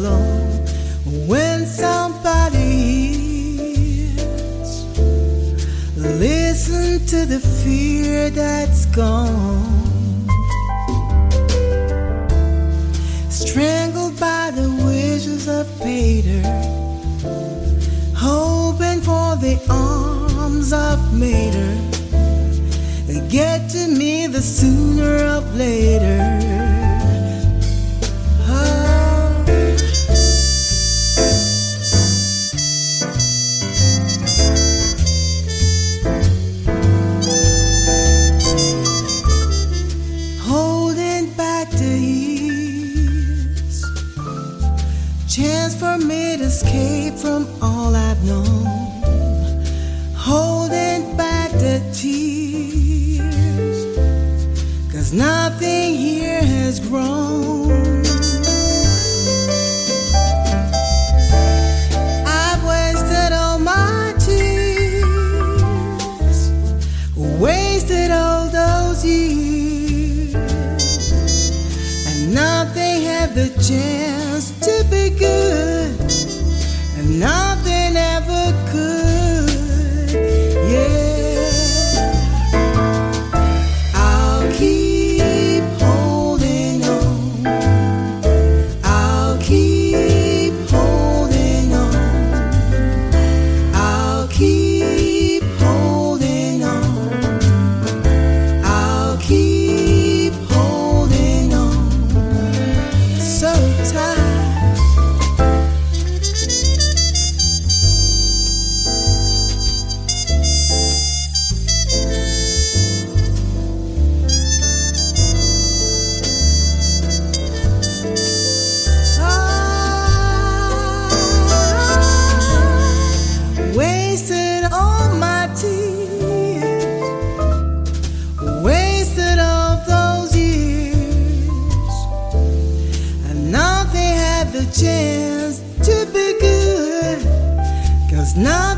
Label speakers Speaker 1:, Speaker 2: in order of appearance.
Speaker 1: alone. When somebody hears, listen to the fear that's gone, strangled by the wishes of Peter, hoping for the arms of Mater. Get to me the sooner of later. Holding back the years, chance for me to escape from all I've known. Holding back the tears, 'cause nothing here has grown. I've wasted all my tears, wasted all those years, and nothing had the chance to be good, and nothing ever could. Yeah. Wasted all my tears, wasted all those years, and nothing had the chance to be good, 'cause now